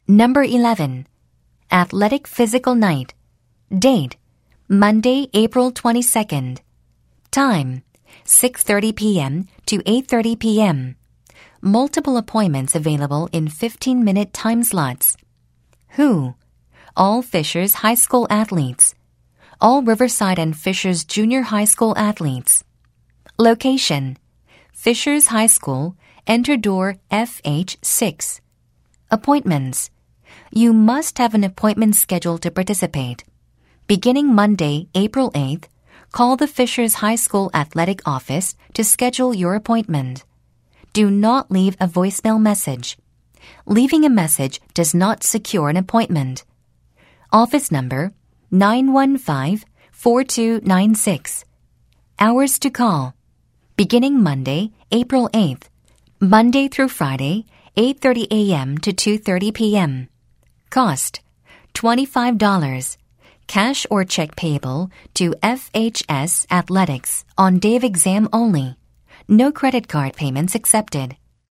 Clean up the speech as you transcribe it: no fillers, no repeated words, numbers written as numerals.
Number 11. Athletic Physical Night. Date: Monday, April 22nd. Time: 6:30 p.m. to 8:30 p.m. Multiple appointments available in 15-minute time slots. Who? All Fishers High School athletes. All Riverside and Fishers Junior High School athletes. Location: Fishers High School, enter door FH6. Appointments: You must have an appointment scheduled to participate. Beginning Monday, April 8th, call the Fishers High School Athletic Office to schedule your appointment. Do not leave a voicemail message. Leaving a message does not secure an appointment. Office number 915-4296. Hours to call: beginning Monday, April 8th. Monday through Friday, 8:30 a.m. to 2:30 p.m. Cost: $25. Cash or check payable to FHS Athletics on day of exam only. No credit card payments accepted.